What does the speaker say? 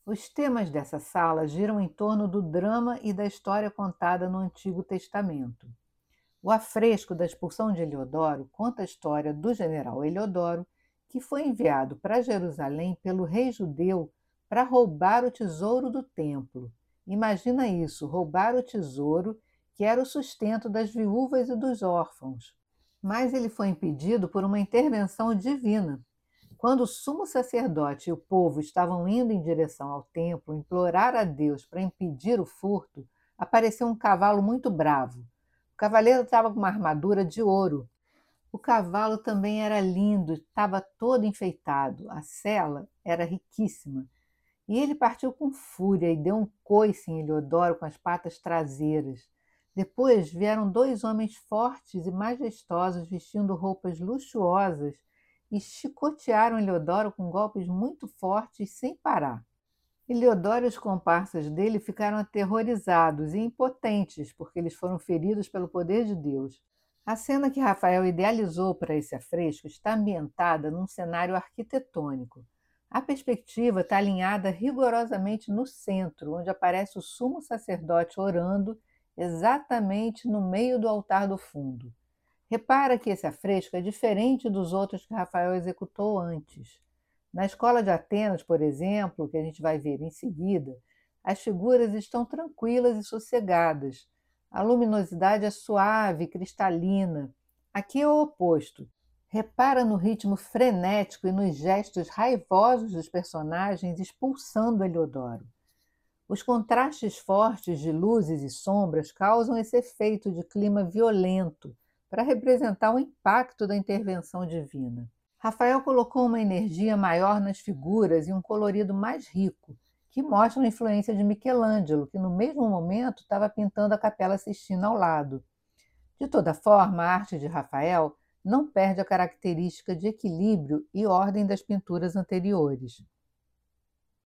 Os temas dessa sala giram em torno do drama e da história contada no Antigo Testamento. O afresco da expulsão de Heliodoro conta a história do general Heliodoro, que foi enviado para Jerusalém pelo rei judeu para roubar o tesouro do templo. Imagina isso, roubar o tesouro que era o sustento das viúvas e dos órfãos. Mas ele foi impedido por uma intervenção divina. Quando o sumo sacerdote e o povo estavam indo em direção ao templo implorar a Deus para impedir o furto, apareceu um cavalo muito bravo. O cavaleiro estava com uma armadura de ouro. O cavalo também era lindo, estava todo enfeitado. A sela era riquíssima. E ele partiu com fúria e deu um coice em Heliodoro com as patas traseiras. Depois vieram dois homens fortes e majestosos vestindo roupas luxuosas e chicotearam Heliodoro com golpes muito fortes sem parar. Heliodoro e os comparsas dele ficaram aterrorizados e impotentes, porque eles foram feridos pelo poder de Deus. A cena que Rafael idealizou para esse afresco está ambientada num cenário arquitetônico. A perspectiva está alinhada rigorosamente no centro, onde aparece o sumo sacerdote orando exatamente no meio do altar do fundo. Repara que esse afresco é diferente dos outros que Rafael executou antes. Na escola de Atenas, por exemplo, que a gente vai ver em seguida, as figuras estão tranquilas e sossegadas. A luminosidade é suave, cristalina. Aqui é o oposto. Repara no ritmo frenético e nos gestos raivosos dos personagens expulsando Heliodoro. Os contrastes fortes de luzes e sombras causam esse efeito de clima violento para representar o impacto da intervenção divina. Rafael colocou uma energia maior nas figuras e um colorido mais rico, que mostra a influência de Michelangelo, que no mesmo momento estava pintando a Capela Sistina ao lado. De toda forma, a arte de Rafael não perde a característica de equilíbrio e ordem das pinturas anteriores.